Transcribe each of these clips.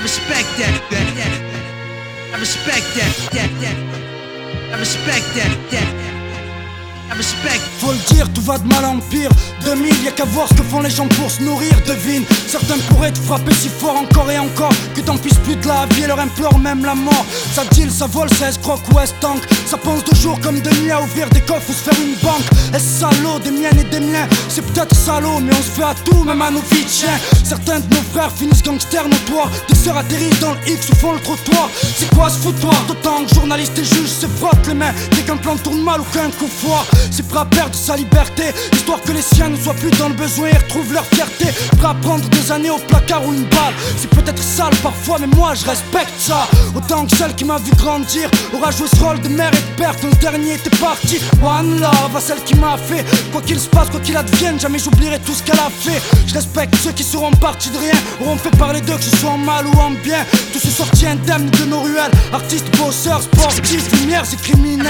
respect that. I respect that. I respect that. I respect. Faut le dire, tout va de mal en pire. 2000, y'a qu'à voir ce que font les gens pour se nourrir. Devine, certains pourraient te frapper si fort encore et encore que t'en puisses plus de la vie et leur implore même la mort. Ça deal, ça vole, ça escroque ou tank. Ça pense de jour comme de nuit à ouvrir des coffres ou se faire une banque. Est-ce salaud, des miennes et des miens? C'est peut-être salaud, mais on se fait à tout, même à nos vies de chiens. Certains de nos frères finissent gangsters notoires. Des sœurs atterrissent dans le X ou font le trottoir. C'est quoi ce foutoir? D'autant que journalistes et juges se frottent les mains dès qu'un plan tourne mal ou qu'un coup foire. C'est prêt à perdre sa liberté, histoire que les siens ne soient plus dans le besoin et retrouvent leur fierté. Prêt à prendre des années au placard ou une balle. C'est peut-être sale parfois, mais moi je respecte ça. Autant que celle qui m'a vu grandir aura joué ce rôle de mère et de père quand le dernier était parti. One love à celle qui m'a fait. Quoi qu'il se passe, quoi qu'il advienne, jamais j'oublierai tout ce qu'elle a fait. Je respecte ceux qui seront partis de rien, auront fait parler d'eux que ce soit en mal ou en bien. Tous ceux sortis indemnes de nos ruelles, artistes, bosseurs, sportifs, lumières et criminels.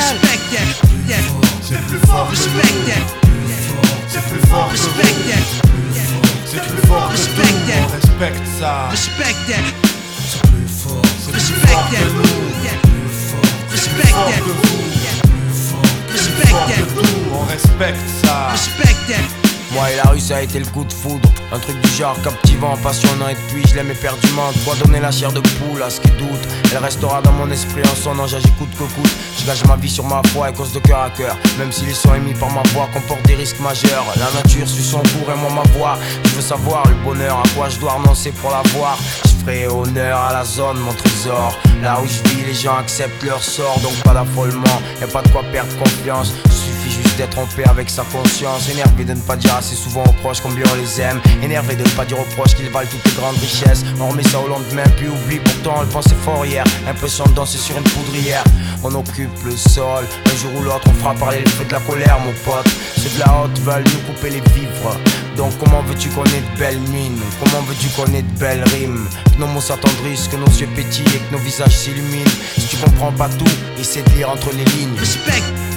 C'est plus fort que nous. C'est plus fort que nous. C'est plus fort que nous. On respecte ça. Respect that. C'est plus fort. C'est plus fort que nous. C'est plus fort que vous. C'est plus fort que tout. On respecte ça. Respect that. Moi et la rue ça a été le coup de foudre. Un truc du genre captivant, passionnant et puis je l'aime éperdument. De quoi donner la chair de poule à ce qui doute. Elle restera dans mon esprit en son âge, j'y coûte que coûte. Je gage ma vie sur ma foi et cause de cœur à cœur. Même si les sons émis par ma voix comportent des risques majeurs. La nature suit son cours et moi ma voix. Je veux savoir le bonheur, à quoi je dois renoncer pour l'avoir. Je ferai honneur à la zone, mon trésor. Là où je vis, les gens acceptent leur sort. Donc pas d'affolement, y'a pas de quoi perdre confiance. Suffit juste d'être en paix avec sa conscience. Énervé de ne pas dire assez souvent aux proches combien on les aime. Énervé de ne pas dire aux proches qu'ils valent toutes les grandes richesses. On remet ça au lendemain puis oublie, pourtant on le pensait fort hier. Impression de danser sur une poudrière. On occupe le sol, un jour ou l'autre on fera parler le feu de la colère mon pote. Ceux de la haute veulent nous couper les vivres. Donc comment veux-tu qu'on ait de belles mines? Comment veux-tu qu'on ait de belles rimes? Que nos mots s'attendrissent, que nos yeux pétillent et que nos visages s'illuminent. Si tu comprends pas tout, essaie de lire entre les lignes. Respect.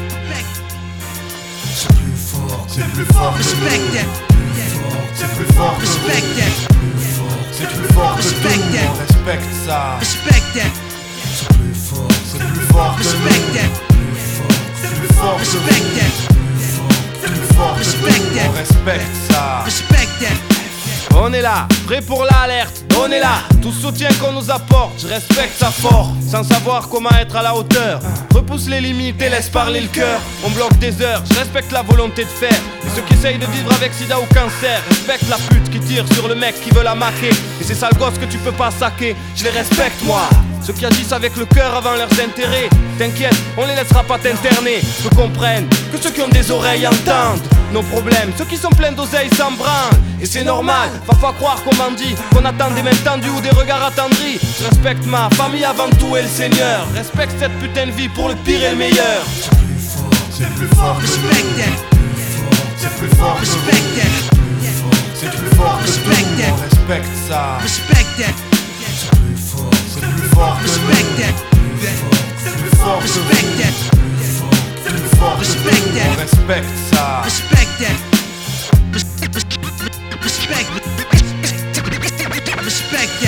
C'est plus fort. C'est plus fort que Respect nous. that. C'est plus fort que Respect nous. that. C'est plus fort que Respect tout. that. On respecte ça. Respect that. C'est plus fort. C'est plus fort que Respect nous. that. C'est plus fort que Respect nous. that. C'est plus fort que Respect nous. that. On respecte ça. Respect that. On est là, prêt pour l'alerte, donnez-la. Tout soutien qu'on nous apporte, je respecte ça fort. Sans savoir comment être à la hauteur. Repousse les limites et laisse parler le cœur. On bloque des heures, je respecte la volonté de faire. Et ceux qui essayent de vivre avec sida ou cancer, respecte la pute qui tire sur le mec qui veut la maquer. Et ces sales gosses que tu peux pas saquer, je les respecte moi. Ceux qui agissent avec le cœur avant leurs intérêts, t'inquiète, on les laissera pas t'interner. Ceux comprennent que ceux qui ont des oreilles entendent nos problèmes. Ceux qui sont pleins d'oseilles s'en branlent. Et c'est normal, va pas croire qu'on m'en dit, qu'on attend des mains tendues ou des regards attendris. Je respecte ma famille avant tout et le Seigneur. Respecte cette putain de vie pour le pire et le meilleur. C'est plus fort que nous. Respect that. C'est plus fort que nous. Respect that. C'est plus fort que Respect tout. that. On respecte ça. Respect that. C'est plus fort. C'est plus fort que Respect nous. that. C'est plus fort que Respect nous. that. C'est plus fort que Respect tout. that. On respecte ça. Respect that. Respect. Respect that.